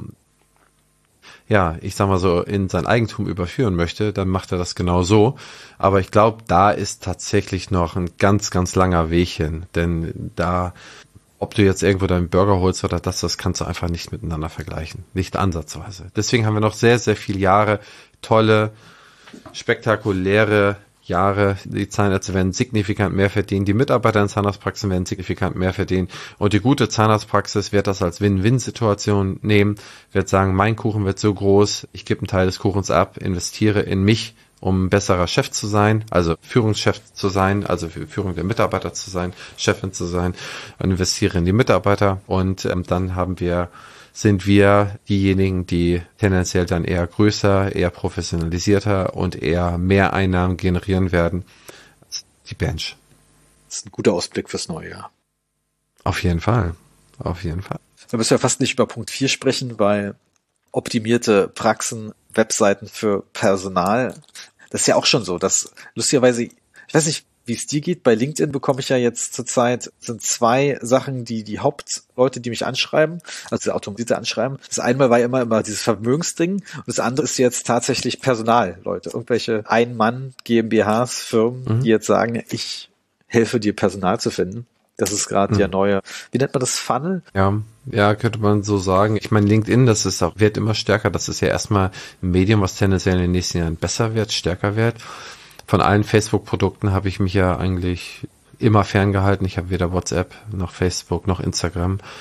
ja, ich sag mal so, in sein Eigentum überführen möchte, dann macht er das genau so. Aber ich glaube, da ist tatsächlich noch ein ganz, ganz langer Weg hin. Denn da, ob du jetzt irgendwo deinen Burger holst oder das, das kannst du einfach nicht miteinander vergleichen. Nicht ansatzweise. Deswegen haben wir noch sehr, sehr viele Jahre tolle, spektakuläre Jahre. Die Zahnärzte werden signifikant mehr verdienen, die Mitarbeiter in Zahnarztpraxen werden signifikant mehr verdienen und die gute Zahnarztpraxis wird das als Win-Win-Situation nehmen, wird sagen, mein Kuchen wird so groß, ich gebe einen Teil des Kuchens ab, investiere in mich, um ein besserer Chef zu sein, also Führungschef zu sein, also für Führung der Mitarbeiter zu sein, Chefin zu sein, und investiere in die Mitarbeiter und ähm, dann haben wir sind wir diejenigen, die tendenziell dann eher größer, eher professionalisierter und eher mehr Einnahmen generieren werden als die Bench. Das ist ein guter Ausblick fürs neue Jahr. Auf jeden Fall. Auf jeden Fall. Da müssen wir fast nicht über Punkt vier sprechen, weil optimierte Praxen, Webseiten für Personal, das ist ja auch schon so, dass lustigerweise, ich weiß nicht, wie es dir geht, bei LinkedIn bekomme ich ja jetzt zurzeit, sind zwei Sachen, die die Hauptleute, die mich anschreiben, also die automatisierte Anschreiben. Das eine war ja immer, immer dieses Vermögensding und das andere ist jetzt tatsächlich Personalleute, irgendwelche Ein-Mann-GmbHs, Firmen, mhm. die jetzt sagen, ich helfe dir Personal zu finden. Das ist gerade mhm. der neue, wie nennt man das, Funnel? Ja, ja, könnte man so sagen. Ich meine, LinkedIn, das ist auch, wird immer stärker. Das ist ja erstmal ein Medium, was tendenziell in den nächsten Jahren besser wird, stärker wird. Von allen Facebook-Produkten habe ich mich ja eigentlich immer ferngehalten. Ich habe weder WhatsApp noch Facebook noch Instagram.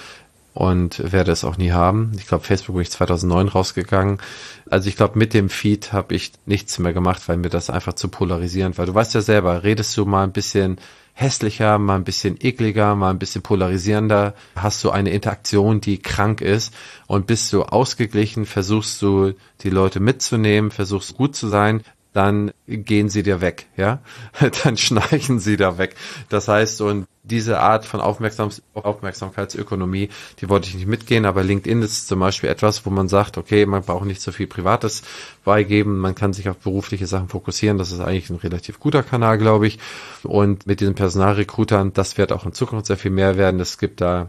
und werde es auch nie haben. Ich glaube, Facebook bin ich zweitausendneun rausgegangen. Also ich glaube, mit dem Feed habe ich nichts mehr gemacht, weil mir das einfach zu polarisierend war. Du weißt ja selber, redest du mal ein bisschen hässlicher, mal ein bisschen ekliger, mal ein bisschen polarisierender, hast du eine Interaktion, die krank ist, und bist du ausgeglichen, versuchst du die Leute mitzunehmen, versuchst gut zu sein, dann gehen sie dir weg, ja, dann schnarchen sie da weg. Das heißt, und diese Art von Aufmerksam- Aufmerksamkeitsökonomie, die wollte ich nicht mitgehen, aber LinkedIn ist zum Beispiel etwas, wo man sagt, okay, man braucht nicht so viel Privates beigeben, man kann sich auf berufliche Sachen fokussieren, das ist eigentlich ein relativ guter Kanal, glaube ich, und mit diesen Personalrecruitern, das wird auch in Zukunft sehr viel mehr werden. Es gibt da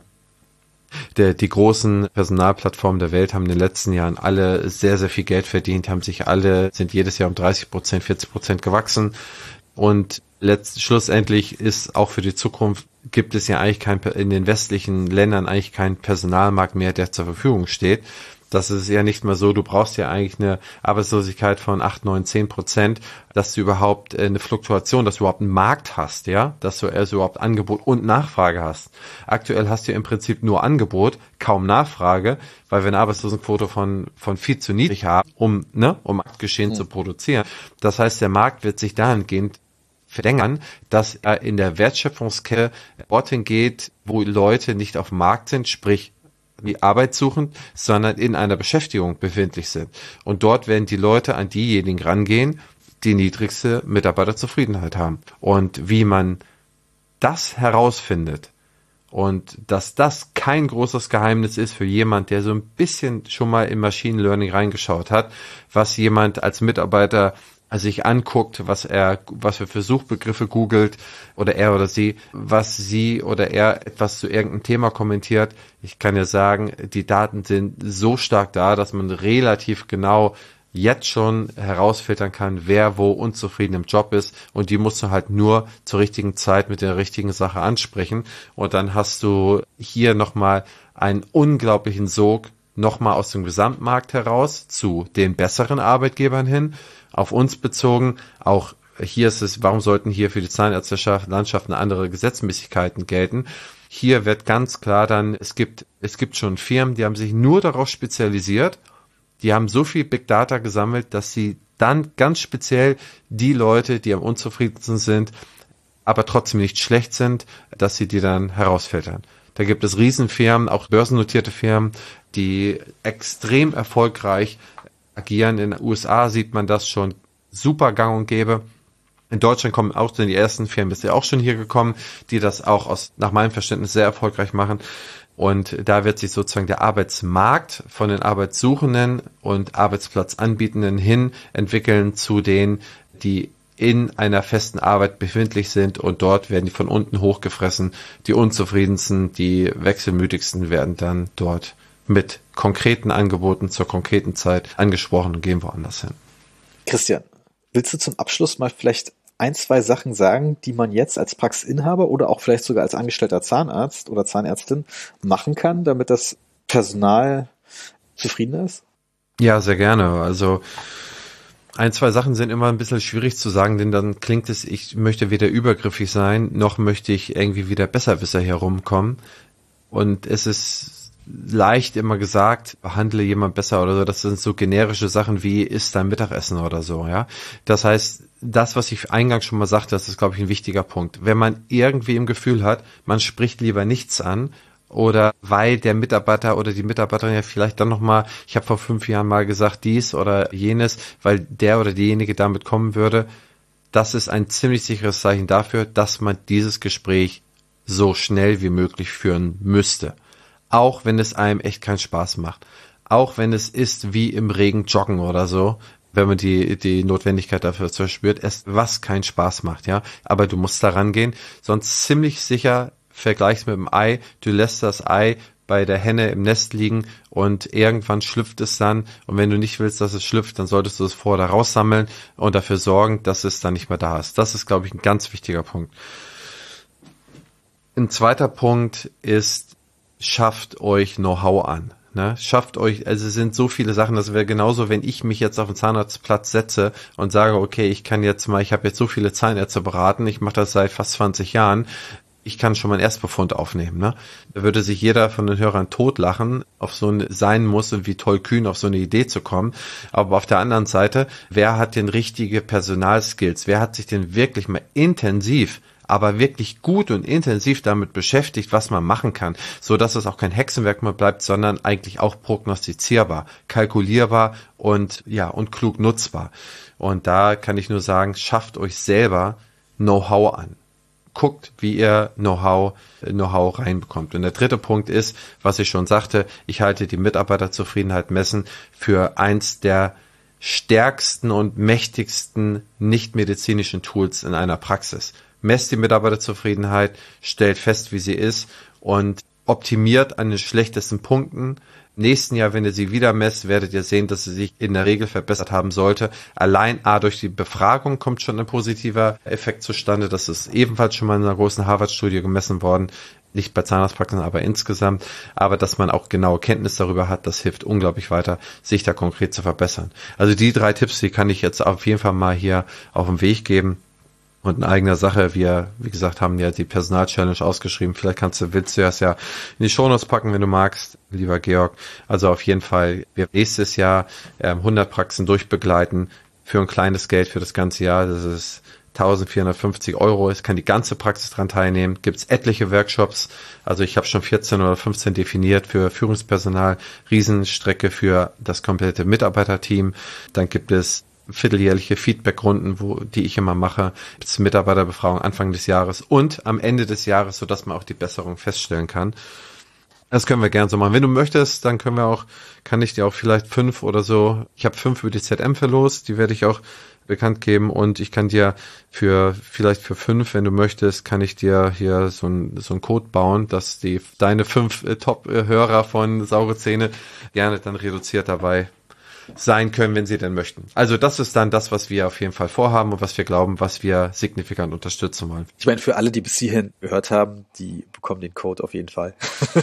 Der, die großen Personalplattformen der Welt haben in den letzten Jahren alle sehr, sehr viel Geld verdient, haben sich alle, sind jedes Jahr um dreißig Prozent, vierzig Prozent gewachsen, und letzt, schlussendlich ist auch für die Zukunft, gibt es ja eigentlich kein, in den westlichen Ländern eigentlich keinen Personalmarkt mehr, der zur Verfügung steht. Das ist ja nicht mehr so, du brauchst ja eigentlich eine Arbeitslosigkeit von acht, neun, zehn Prozent, dass du überhaupt eine Fluktuation, dass du überhaupt einen Markt hast, ja, dass du also überhaupt Angebot und Nachfrage hast. Aktuell hast du im Prinzip nur Angebot, kaum Nachfrage, weil wir eine Arbeitslosenquote von, von viel zu niedrig haben, um, ne, um Marktgeschehen mhm. zu produzieren. Das heißt, der Markt wird sich dahingehend verlängern, dass er in der Wertschöpfungskette dorthin geht, wo Leute nicht auf dem Markt sind, sprich die Arbeit suchen, sondern in einer Beschäftigung befindlich sind. Und dort werden die Leute an diejenigen rangehen, die niedrigste Mitarbeiterzufriedenheit haben. Und wie man das herausfindet und dass das kein großes Geheimnis ist für jemand, der so ein bisschen schon mal in Machine Learning reingeschaut hat, was jemand als Mitarbeiter sich anguckt, was er, was er für Suchbegriffe googelt, oder er oder sie, was sie oder er etwas zu irgendeinem Thema kommentiert. Ich kann ja sagen, die Daten sind so stark da, dass man relativ genau jetzt schon herausfiltern kann, wer wo unzufrieden im Job ist, und die musst du halt nur zur richtigen Zeit mit der richtigen Sache ansprechen, und dann hast du hier nochmal einen unglaublichen Sog nochmal aus dem Gesamtmarkt heraus zu den besseren Arbeitgebern hin. Auf uns bezogen, auch hier ist es, warum sollten hier für die Zahnärzteschaft Landschaft eine andere Gesetzmäßigkeiten gelten? Hier wird ganz klar dann, es gibt, es gibt schon Firmen, die haben sich nur darauf spezialisiert, die haben so viel Big Data gesammelt, dass sie dann ganz speziell die Leute, die am unzufriedensten sind, aber trotzdem nicht schlecht sind, dass sie die dann herausfiltern. Da gibt es Riesenfirmen, auch börsennotierte Firmen, die extrem erfolgreich agieren. In den U S A sieht man das schon super gang und gäbe. In Deutschland kommen auch die ersten Firmen, ist ja auch schon hier gekommen, die das auch aus, nach meinem Verständnis sehr erfolgreich machen. Und da wird sich sozusagen der Arbeitsmarkt von den Arbeitssuchenden und Arbeitsplatzanbietenden hin entwickeln zu denen, die in einer festen Arbeit befindlich sind, und dort werden die von unten hochgefressen. Die unzufriedensten, die wechselmütigsten werden dann dort mit konkreten Angeboten zur konkreten Zeit angesprochen und gehen woanders hin. Christian, willst du zum Abschluss mal vielleicht ein, zwei Sachen sagen, die man jetzt als Praxisinhaber oder auch vielleicht sogar als angestellter Zahnarzt oder Zahnärztin machen kann, damit das Personal zufrieden ist? Ja, sehr gerne. Also ein, zwei Sachen sind immer ein bisschen schwierig zu sagen, denn dann klingt es, ich möchte weder übergriffig sein, noch möchte ich irgendwie wieder Besserwisser herumkommen. Und es ist leicht immer gesagt, behandle jemand besser oder so. Das sind so generische Sachen wie, isst dein Mittagessen oder so, ja. Das heißt, das, was ich eingangs schon mal sagte, das ist, glaube ich, ein wichtiger Punkt. Wenn man irgendwie im Gefühl hat, man spricht lieber nichts an, oder weil der Mitarbeiter oder die Mitarbeiterin ja vielleicht dann nochmal, ich habe vor fünf Jahren mal gesagt dies oder jenes, weil der oder diejenige damit kommen würde, das ist ein ziemlich sicheres Zeichen dafür, dass man dieses Gespräch so schnell wie möglich führen müsste. Auch wenn es einem echt keinen Spaß macht. Auch wenn es ist wie im Regen joggen oder so, wenn man die die Notwendigkeit dafür verspürt, es was keinen Spaß macht, ja. Aber du musst da rangehen, sonst ziemlich sicher vergleichst mit dem Ei, du lässt das Ei bei der Henne im Nest liegen und irgendwann schlüpft es dann, und wenn du nicht willst, dass es schlüpft, dann solltest du es vorher da raussammeln und dafür sorgen, dass es dann nicht mehr da ist. Das ist, glaube ich, ein ganz wichtiger Punkt. Ein zweiter Punkt ist, schafft euch Know-how an. Ne? Schafft euch, also es sind so viele Sachen, das wäre genauso, wenn ich mich jetzt auf den Zahnarztplatz setze und sage, okay, ich kann jetzt mal, ich habe jetzt so viele Zahnärzte beraten, ich mache das seit fast zwanzig Jahren, ich kann schon mal einen Erstbefund aufnehmen, ne? Da würde sich jeder von den Hörern totlachen, auf so ein sein muss und wie toll kühn auf so eine Idee zu kommen. Aber auf der anderen Seite, wer hat denn richtige Personalskills? Wer hat sich denn wirklich mal intensiv, aber wirklich gut und intensiv damit beschäftigt, was man machen kann, so dass es auch kein Hexenwerk mehr bleibt, sondern eigentlich auch prognostizierbar, kalkulierbar und ja, und klug nutzbar. Und da kann ich nur sagen, schafft euch selber Know-how an. Guckt, wie ihr Know-how, Know-how reinbekommt. Und der dritte Punkt ist, was ich schon sagte, ich halte die Mitarbeiterzufriedenheit messen für eins der stärksten und mächtigsten nicht-medizinischen Tools in einer Praxis. Messt die Mitarbeiterzufriedenheit, stellt fest, wie sie ist und optimiert an den schlechtesten Punkten. Nächsten Jahr, wenn ihr sie wieder messt, werdet ihr sehen, dass sie sich in der Regel verbessert haben sollte. Allein A, durch die Befragung kommt schon ein positiver Effekt zustande. Das ist ebenfalls schon mal in einer großen Harvard-Studie gemessen worden. Nicht bei Zahnarztpraxen, aber insgesamt. Aber dass man auch genaue Kenntnis darüber hat, das hilft unglaublich weiter, sich da konkret zu verbessern. Also die drei Tipps, die kann ich jetzt auf jeden Fall mal hier auf den Weg geben. Und in eigener Sache, wir, wie gesagt, haben ja die Personal-Challenge ausgeschrieben. Vielleicht kannst du, willst du das ja in die Shownotes packen, wenn du magst, lieber Georg. Also auf jeden Fall, wir nächstes Jahr ähm, hundert Praxen durchbegleiten für ein kleines Geld für das ganze Jahr. Das ist eintausendvierhundertfünfzig Euro. Es kann die ganze Praxis dran teilnehmen. Gibt es etliche Workshops. Also ich habe schon vierzehn oder fünfzehn definiert für Führungspersonal. Riesenstrecke für das komplette Mitarbeiterteam. Dann gibt es vierteljährliche Feedbackrunden, wo die ich immer mache, bis Mitarbeiterbefragung Anfang des Jahres und am Ende des Jahres, sodass man auch die Besserung feststellen kann. Das können wir gern so machen. Wenn du möchtest, dann können wir auch, kann ich dir auch vielleicht fünf oder so, ich habe fünf über die Z M verlost, die werde ich auch bekannt geben und ich kann dir für, vielleicht für fünf, wenn du möchtest, kann ich dir hier so ein, so ein Code bauen, dass die, deine fünf äh, Top-Hörer von Saure Zähne gerne dann reduziert dabei sein können, wenn sie denn möchten. Also das ist dann das, was wir auf jeden Fall vorhaben und was wir glauben, was wir signifikant unterstützen wollen. Ich meine, für alle, die bis hierhin gehört haben, die bekommen den Code auf jeden Fall.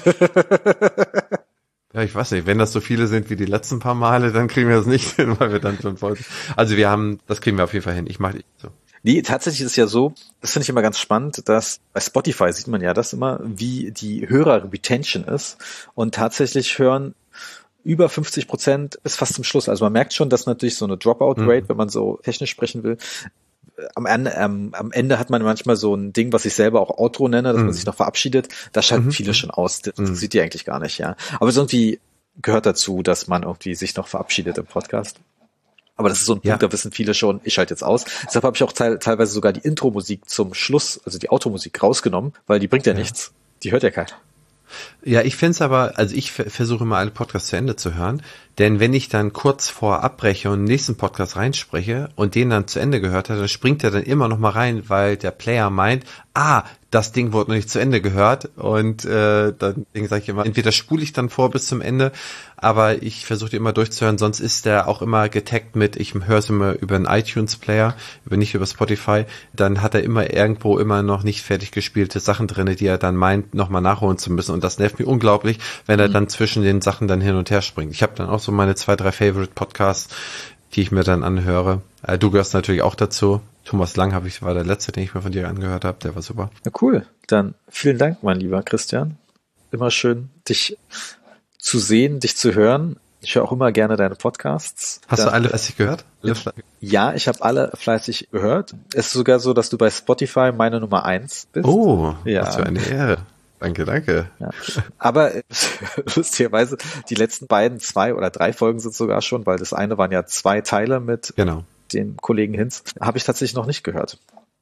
Ja, ich weiß nicht, wenn das so viele sind wie die letzten paar Male, dann kriegen wir das nicht hin, weil wir dann schon wollten. Also wir haben, das kriegen wir auf jeden Fall hin. Ich mache so. Nee, tatsächlich ist es ja so, das finde ich immer ganz spannend, dass bei Spotify sieht man ja das immer, wie die Hörer-Retention ist und tatsächlich hören über fünfzig Prozent bis fast zum Schluss. Also man merkt schon, dass natürlich so eine Dropout-Rate, mhm. wenn man so technisch sprechen will, am Ende, ähm, am Ende hat man manchmal so ein Ding, was ich selber auch Outro nenne, dass mhm. man sich noch verabschiedet. Da schalten mhm. viele schon aus. Das mhm. sieht die eigentlich gar nicht, ja. Aber es irgendwie gehört dazu, dass man irgendwie sich noch verabschiedet im Podcast. Aber das ist so ein Punkt, ja. Da wissen viele schon, ich schalte jetzt aus. Deshalb habe ich auch te- teilweise sogar die Intro-Musik zum Schluss, also die Outro-Musik rausgenommen, weil die bringt ja, ja. nichts. Die hört ja keiner. Ja, ich finde es aber, also ich f- versuche immer alle Podcasts zu Ende zu hören, denn wenn ich dann kurz vor abbreche und den nächsten Podcast reinspreche und den dann zu Ende gehört habe, dann springt er dann immer noch mal rein, weil der Player meint, ah, das Ding wurde noch nicht zu Ende gehört und äh, dann sage ich immer, entweder spule ich dann vor bis zum Ende, aber ich versuche immer durchzuhören, sonst ist der auch immer getaggt mit, ich höre es immer über einen iTunes-Player, über nicht über Spotify, dann hat er immer irgendwo immer noch nicht fertig gespielte Sachen drinne, die er dann meint, nochmal nachholen zu müssen und das nervt mich unglaublich, wenn er mhm. dann zwischen den Sachen dann hin und her springt. Ich habe dann auch so meine zwei, drei Favorite-Podcasts, die ich mir dann anhöre. Äh, du gehörst natürlich auch dazu. Thomas Lang habe ich, war der letzte, den ich mir von dir angehört habe. Der war super. Ja, cool. Dann vielen Dank, mein lieber Christian. Immer schön, dich zu sehen, dich zu hören. Ich höre auch immer gerne deine Podcasts. Hast Dann, du alle fleißig gehört? Ja, ich habe alle fleißig gehört. Es ist sogar so, dass du bei Spotify meine Nummer eins bist. Oh, ja. Was für eine Ehre. Danke, danke. Ja. Aber lustigerweise, die letzten beiden, zwei oder drei Folgen sind sogar schon, weil das eine waren ja zwei Teile mit genau. den Kollegen Hinz, habe ich tatsächlich noch nicht gehört.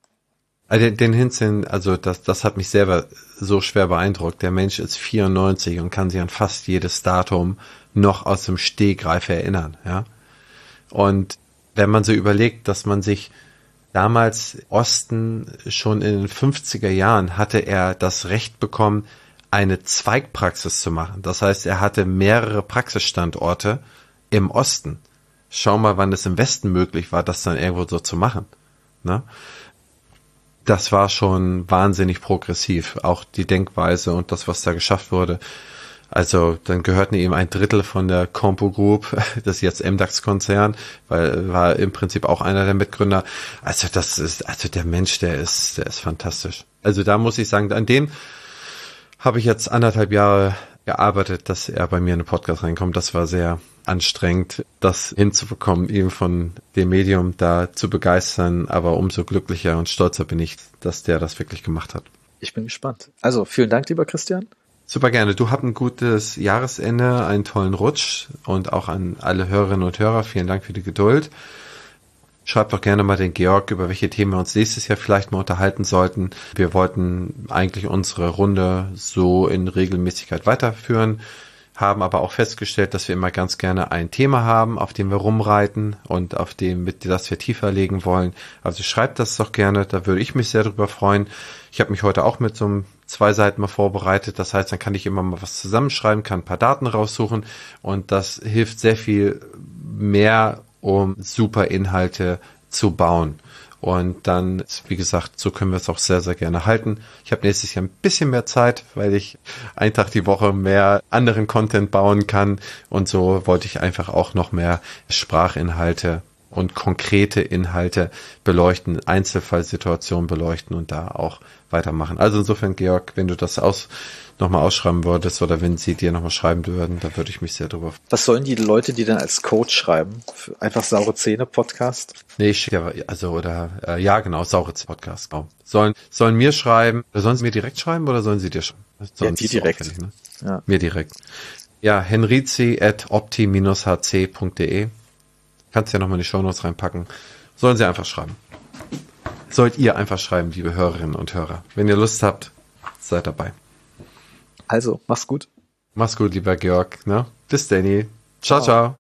Den, den Hinz, also das, das hat mich selber so schwer beeindruckt. Der Mensch ist vierundneunzig und kann sich an fast jedes Datum noch aus dem Stegreif erinnern, ja. Und wenn man so überlegt, dass man sich damals Osten schon in den fünfziger Jahren hatte er das Recht bekommen, eine Zweigpraxis zu machen. Das heißt, er hatte mehrere Praxisstandorte im Osten. Schau mal, wann es im Westen möglich war, das dann irgendwo so zu machen. Ne? Das war schon wahnsinnig progressiv. Auch die Denkweise und das, was da geschafft wurde. Also dann gehörten ihm ein Drittel von der Compo Group, das ist jetzt M DAX-Konzern, weil war im Prinzip auch einer der Mitgründer. Also das ist, also der Mensch, der ist, der ist fantastisch. Also da muss ich sagen, an dem habe ich jetzt anderthalb Jahre gearbeitet, dass er bei mir in den Podcast reinkommt. Das war sehr anstrengend, das hinzubekommen, ihn von dem Medium da zu begeistern. Aber umso glücklicher und stolzer bin ich, dass der das wirklich gemacht hat. Ich bin gespannt. Also vielen Dank, lieber Christian. Super gerne. Du habt ein gutes Jahresende, einen tollen Rutsch und auch an alle Hörerinnen und Hörer. Vielen Dank für die Geduld. Schreibt doch gerne mal den Georg, über welche Themen wir uns nächstes Jahr vielleicht mal unterhalten sollten. Wir wollten eigentlich unsere Runde so in Regelmäßigkeit weiterführen, haben aber auch festgestellt, dass wir immer ganz gerne ein Thema haben, auf dem wir rumreiten und auf dem, mit das wir tiefer legen wollen. Also schreibt das doch gerne, da würde ich mich sehr drüber freuen. Ich habe mich heute auch mit so einem zwei Seiten mal vorbereitet. Das heißt, dann kann ich immer mal was zusammenschreiben, kann ein paar Daten raussuchen und das hilft sehr viel mehr, um super Inhalte zu bauen. Und dann, wie gesagt, so können wir es auch sehr, sehr gerne halten. Ich habe nächstes Jahr ein bisschen mehr Zeit, weil ich einen Tag die Woche mehr anderen Content bauen kann. Und so wollte ich einfach auch noch mehr Sprachinhalte und konkrete Inhalte beleuchten, Einzelfallsituationen beleuchten und da auch weitermachen. Also insofern, Georg, wenn du das aus nochmal ausschreiben würdest oder wenn sie dir nochmal schreiben würden, da würde ich mich sehr drüber freuen. Was sollen die Leute, die dann als Coach schreiben? Für einfach saure Zähne Podcast? Nee, ich ja, also oder äh, ja genau, saure Zähne Podcast. Genau. Sollen sollen mir schreiben, oder sollen sie mir direkt schreiben oder sollen sie dir schreiben? Sonst ja, die direkt. Fertig, ne? Ja. Mir direkt. Ja, henrizi at opti dash h c punkt d e. Kannst ja nochmal in die Shownotes reinpacken. Sollen sie einfach schreiben. Sollt ihr einfach schreiben, liebe Hörerinnen und Hörer. Wenn ihr Lust habt, seid dabei. Also, mach's gut. Mach's gut, lieber Georg. Ne? Bis Danny. Ciao, ciao. ciao.